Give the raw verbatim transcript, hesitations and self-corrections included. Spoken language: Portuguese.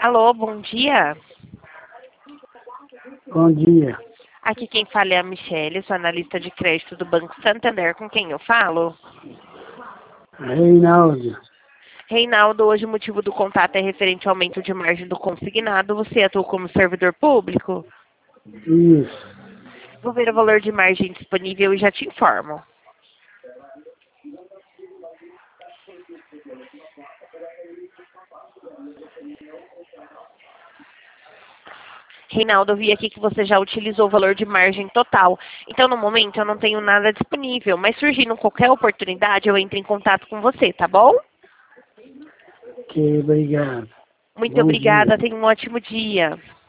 Alô, bom dia. Bom dia. Aqui quem fala é a Michele, sou analista de crédito do Banco Santander. Com quem eu falo? Reinaldo. Reinaldo, hoje o motivo do contato é referente ao aumento de margem do consignado. Você atua como servidor público? Isso. Vou ver o valor de margem disponível e já te informo. Reinaldo, eu vi aqui que você já utilizou o valor de margem total. Então, no momento, eu não tenho nada disponível. Mas surgindo qualquer oportunidade, eu entro em contato com você, tá bom? Ok, obrigado. Muito Bom dia. obrigada. Tenha um ótimo dia.